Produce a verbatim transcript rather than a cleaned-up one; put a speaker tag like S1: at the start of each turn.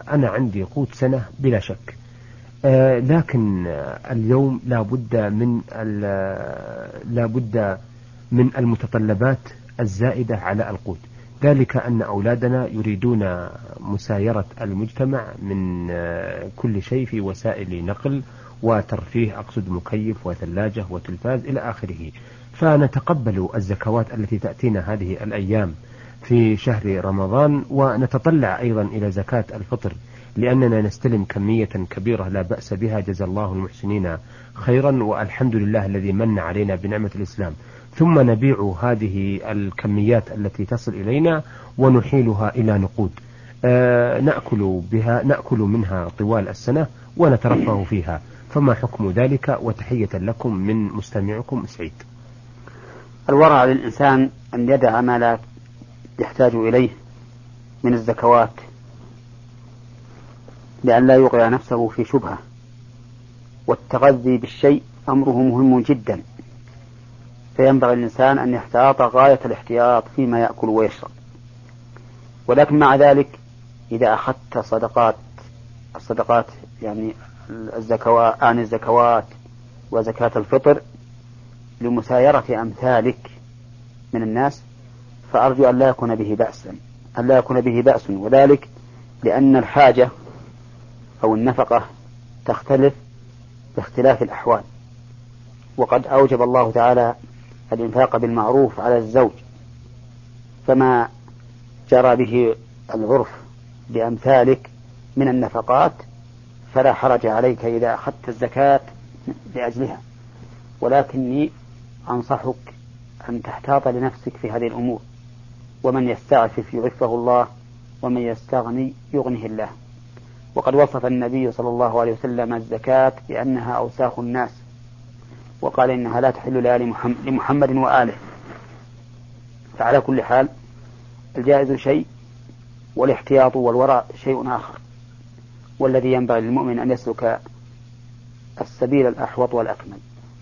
S1: أنا عندي قوت سنة بلا شك. آه لكن اليوم لا بد من لا بد من المتطلبات الزائدة على القوت، ذلك أن أولادنا يريدون مسايرة المجتمع من آه كل شيء في وسائل نقل وترفيه، أقصد مكيف وثلاجة وتلفاز إلى آخره. فنتقبل الزكوات التي تأتينا هذه الأيام في شهر رمضان، ونتطلع أيضا إلى زكاة الفطر لأننا نستلم كمية كبيرة لا بأس بها، جزا الله المحسنين خيرا، والحمد لله الذي من علينا بنعمة الإسلام. ثم نبيع هذه الكميات التي تصل إلينا ونحيلها إلى نقود آه نأكل بها نأكل منها طوال السنة ونترفه فيها. فما حكم ذلك؟ وتحية لكم من مستمعكم سعيد.
S2: الورع للإنسان أن يدع ما لا يحتاج إليه من الزكوات لأن لا يوقع نفسه في شبهة، والتغذي بالشيء أمره مهم جدا، فينبغي الإنسان أن يحتاط غاية الاحتياط فيما يأكل ويشرب. ولكن مع ذلك إذا أخذت صدقات الصدقات يعني الزكوات عن الزكوات وزكاة الفطر لمسايرة أمثالك من الناس، فأرجو أن لا يكون به بأس أن لا يكون به بأس وذلك لأن الحاجة أو النفقة تختلف باختلاف الأحوال، وقد أوجب الله تعالى الإنفاق بالمعروف على الزوج، فما جرى به العرف لأمثالك من النفقات فلا حرج عليك إذا أخذت الزكاة لأجلها. ولكني أنصحك أن تحتاط لنفسك في هذه الأمور، ومن يستعفف يعفه الله ومن يستغني يغنه الله. وقد وصف النبي صلى الله عليه وسلم الزكاة بأنها أوساخ الناس، وقال إنها لا تحل لآل محمد وآله. فعلى كل حال الجائز شيء والاحتياط والورع شيء آخر، والذي ينبغي للمؤمن أن يسلك السبيل الأحوط والأكمل.